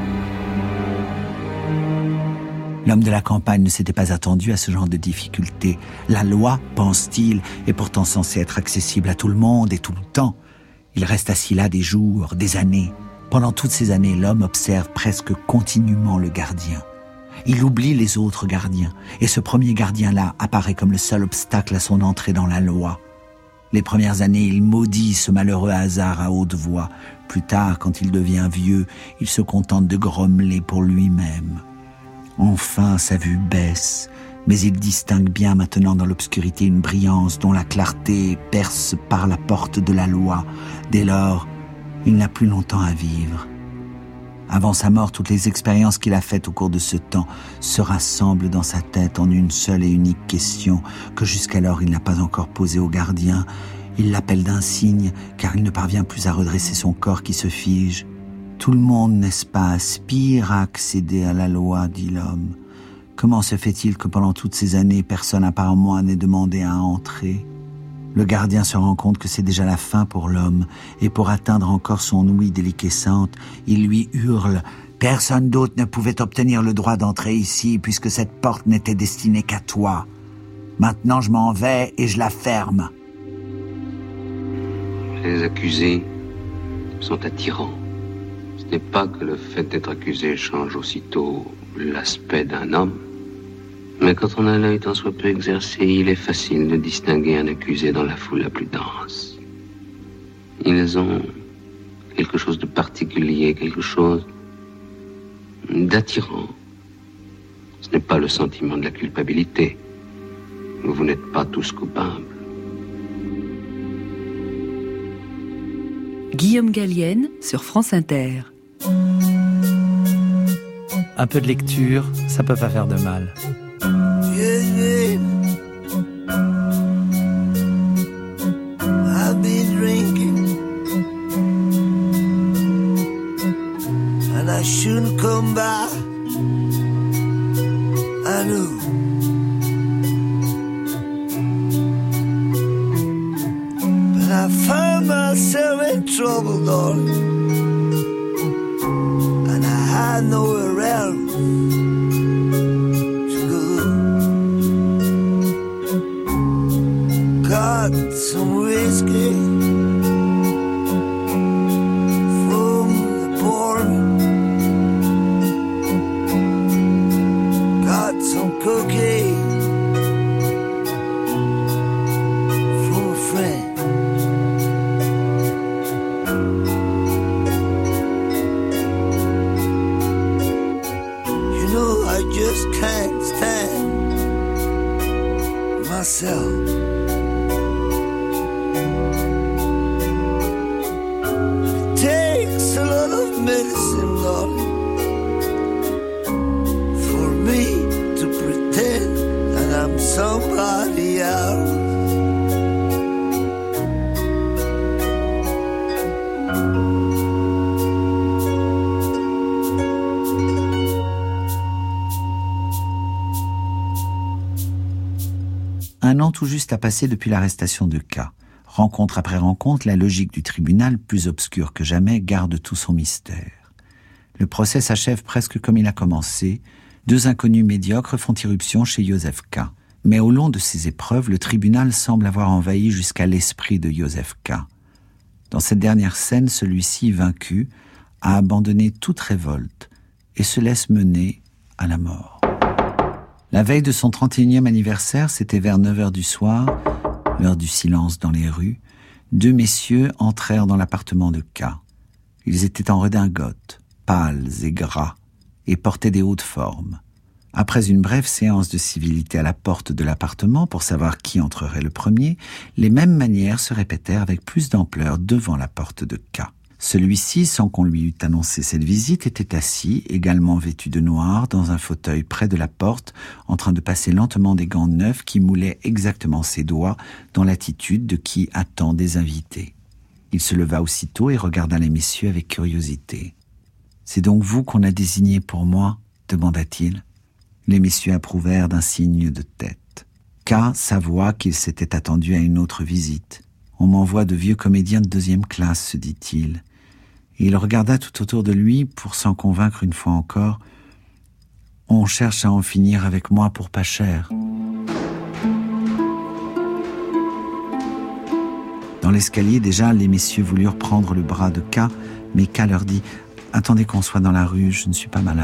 L'homme de la campagne ne s'était pas attendu à ce genre de difficulté. La loi, pense-t-il, est pourtant censée être accessible à tout le monde et tout le temps. Il reste assis là des jours, des années. Pendant toutes ces années, l'homme observe presque continuellement le gardien. Il oublie les autres gardiens, et ce premier gardien-là apparaît comme le seul obstacle à son entrée dans la loi. Les premières années, il maudit ce malheureux hasard à haute voix. Plus tard, quand il devient vieux, il se contente de grommeler pour lui-même. Enfin, sa vue baisse, mais il distingue bien maintenant dans l'obscurité une brillance dont la clarté perce par la porte de la loi. Dès lors, il n'a plus longtemps à vivre. Avant sa mort, toutes les expériences qu'il a faites au cours de ce temps se rassemblent dans sa tête en une seule et unique question que jusqu'alors il n'a pas encore posée au gardien. Il l'appelle d'un signe, car il ne parvient plus à redresser son corps qui se fige. Tout le monde, n'est-ce pas, aspire à accéder à la loi, dit l'homme. Comment se fait-il que pendant toutes ces années, personne à part moi n'ait demandé à entrer ? Le gardien se rend compte que c'est déjà la fin pour l'homme, et pour atteindre encore son ouïe déliquescente, il lui hurle « Personne d'autre ne pouvait obtenir le droit d'entrer ici, puisque cette porte n'était destinée qu'à toi. Maintenant je m'en vais et je la ferme. »
Les accusés sont attirants. Ce n'est pas que le fait d'être accusé change aussitôt l'aspect d'un homme, mais quand on a l'œil tant soit peu exercé, il est facile de distinguer un accusé dans la foule la plus dense. Ils ont quelque chose de particulier, quelque chose d'attirant. Ce n'est pas le sentiment de la culpabilité. Vous n'êtes pas tous coupables.
Guillaume Gallienne sur France Inter.
Un peu de lecture, ça peut pas faire de mal.
Yeah, yeah. I've been drinking, and I shouldn't come back. I know. But I found myself in trouble, darling, and I had nowhere else. Some whiskey from the border, got some cocaine from a friend. You know, I just myself. It takes a lot of medicine, darling, for me to pretend that I'm somebody else.
Un an tout juste a passé depuis l'arrestation de K. Rencontre après rencontre, la logique du tribunal, plus obscure que jamais, garde tout son mystère. Le procès s'achève presque comme il a commencé. Deux inconnus médiocres font irruption chez Joseph K. Mais au long de ces épreuves, le tribunal semble avoir envahi jusqu'à l'esprit de Joseph K. Dans cette dernière scène, celui-ci, vaincu, a abandonné toute révolte et se laisse mener à la mort. La veille de son trente et unième anniversaire, c'était vers neuf heures du soir, l'heure du silence dans les rues, deux messieurs entrèrent dans l'appartement de K. Ils étaient en redingote, pâles et gras, et portaient des hautes formes. Après une brève séance de civilité à la porte de l'appartement pour savoir qui entrerait le premier, les mêmes manières se répétèrent avec plus d'ampleur devant la porte de K. Celui-ci, sans qu'on lui eût annoncé cette visite, était assis, également vêtu de noir, dans un fauteuil près de la porte, en train de passer lentement des gants neufs qui moulaient exactement ses doigts, dans l'attitude de qui attend des invités. Il se leva aussitôt et regarda les messieurs avec curiosité. « C'est donc vous qu'on a désigné pour moi ?» demanda-t-il. Les messieurs approuvèrent d'un signe de tête. K s'avoua qu'il s'était attendu à une autre visite. « On m'envoie de vieux comédiens de deuxième classe, se dit-il. » Et il regarda tout autour de lui pour s'en convaincre une fois encore. « On cherche à en finir avec moi pour pas cher. » Dans l'escalier, déjà, les messieurs voulurent prendre le bras de K, mais K leur dit « Attendez qu'on soit dans la rue, je ne suis pas malade. »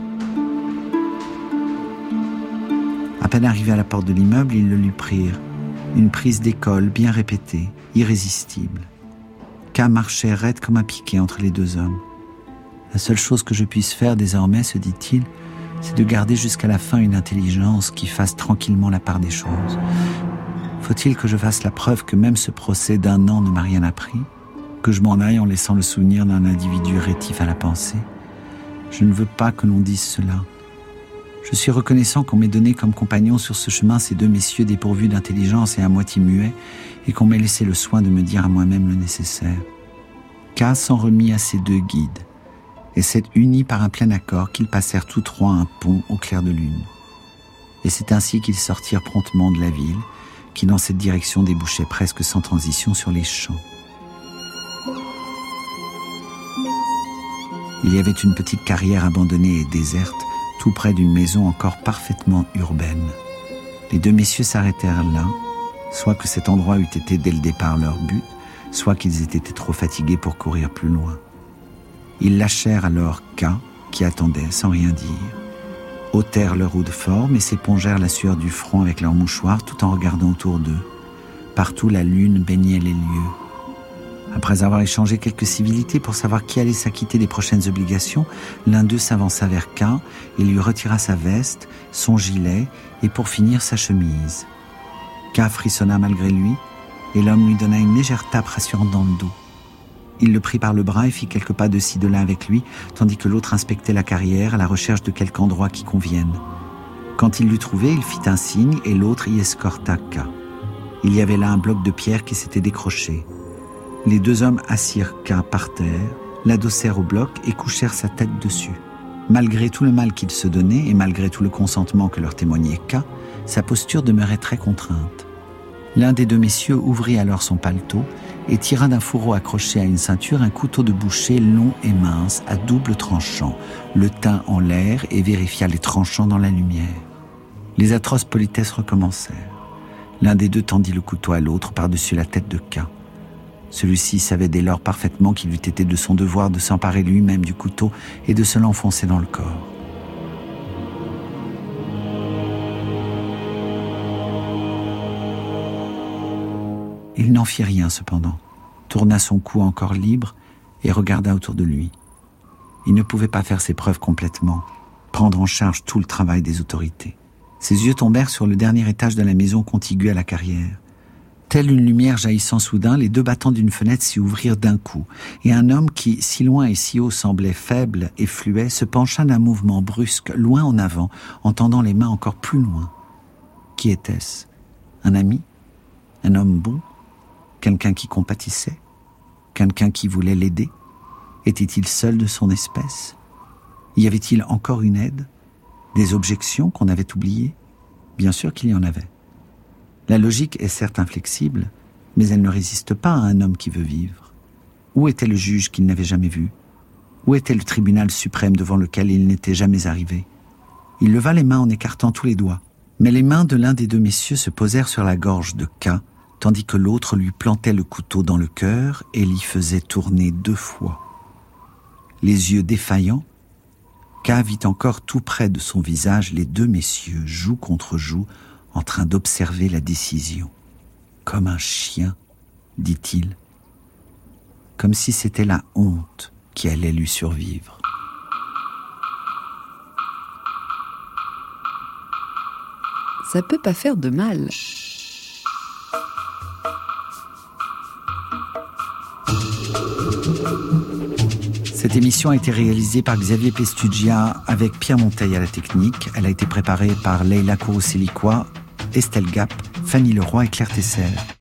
À peine arrivé à la porte de l'immeuble, ils le lui prirent. Une prise d'école bien répétée, irrésistible. K marchait raide comme un piquet entre les deux hommes. La seule chose que je puisse faire désormais, se dit-il, c'est de garder jusqu'à la fin une intelligence qui fasse tranquillement la part des choses. Faut-il que je fasse la preuve que même ce procès d'un an ne m'a rien appris? Que je m'en aille en laissant le souvenir d'un individu rétif à la pensée? Je ne veux pas que l'on dise cela. Je suis reconnaissant qu'on m'ait donné comme compagnons sur ce chemin ces deux messieurs dépourvus d'intelligence et à moitié muets, et qu'on m'ait laissé le soin de me dire à moi-même le nécessaire. K s'en remit à ces deux guides, et c'est unis par un plein accord qu'ils passèrent tous trois un pont au clair de lune. Et c'est ainsi qu'ils sortirent promptement de la ville, qui dans cette direction débouchait presque sans transition sur les champs. Il y avait une petite carrière abandonnée et déserte, tout près d'une maison encore parfaitement urbaine. Les deux messieurs s'arrêtèrent là, soit que cet endroit eût été dès le départ leur but, soit qu'ils étaient trop fatigués pour courir plus loin. Ils lâchèrent alors K, qui attendait sans rien dire, ôtèrent leur eau de forme et s'épongèrent la sueur du front avec leurs mouchoirs tout en regardant autour d'eux. Partout la lune baignait les lieux. Après avoir échangé quelques civilités pour savoir qui allait s'acquitter des prochaines obligations, l'un d'eux s'avança vers K et lui retira sa veste, son gilet et pour finir sa chemise. K frissonna malgré lui et l'homme lui donna une légère tape rassurante dans le dos. Il le prit par le bras et fit quelques pas de ci de là avec lui, tandis que l'autre inspectait la carrière à la recherche de quelque endroit qui convienne. Quand il l'eut trouvé, il fit un signe et l'autre y escorta K. Il y avait là un bloc de pierre qui s'était décroché. Les deux hommes assirent K par terre, l'adossèrent au bloc et couchèrent sa tête dessus. Malgré tout le mal qu'il se donnait et malgré tout le consentement que leur témoignait K, sa posture demeurait très contrainte. L'un des deux messieurs ouvrit alors son paletot et tira d'un fourreau accroché à une ceinture un couteau de boucher long et mince à double tranchant, le tint en l'air et vérifia les tranchants dans la lumière. Les atroces politesses recommencèrent. L'un des deux tendit le couteau à l'autre par-dessus la tête de K. Celui-ci savait dès lors parfaitement qu'il eût été de son devoir de s'emparer lui-même du couteau et de se l'enfoncer dans le corps. Il n'en fit rien cependant, tourna son cou encore libre et regarda autour de lui. Il ne pouvait pas faire ses preuves complètement, prendre en charge tout le travail des autorités. Ses yeux tombèrent sur le dernier étage de la maison contiguë à la carrière. Telle une lumière jaillissant soudain, les deux battants d'une fenêtre s'y ouvrirent d'un coup, et un homme qui, si loin et si haut, semblait faible et fluet, se pencha d'un mouvement brusque, loin en avant, en tendant les mains encore plus loin. Qui était-ce? Un ami? Un homme bon? Quelqu'un qui compatissait? Quelqu'un qui voulait l'aider? Était-il seul de son espèce? Y avait-il encore une aide? Des objections qu'on avait oubliées? Bien sûr qu'il y en avait. La logique est certes inflexible, mais elle ne résiste pas à un homme qui veut vivre. Où était le juge qu'il n'avait jamais vu? Où était le tribunal suprême devant lequel il n'était jamais arrivé? Il leva les mains en écartant tous les doigts, mais les mains de l'un des deux messieurs se posèrent sur la gorge de K, tandis que l'autre lui plantait le couteau dans le cœur et l'y faisait tourner deux fois. Les yeux défaillants, K vit encore tout près de son visage les deux messieurs, joue contre joue, en train d'observer la décision. Comme un chien, dit-il. Comme si c'était la honte qui allait lui survivre.
Ça peut pas faire de mal.
Cette émission a été réalisée par Xavier Pestugia avec Pierre Monteil à la technique. Elle a été préparée par Leila Kourousseliquois, Estelle Gap, Fanny Leroy et Claire Tesser.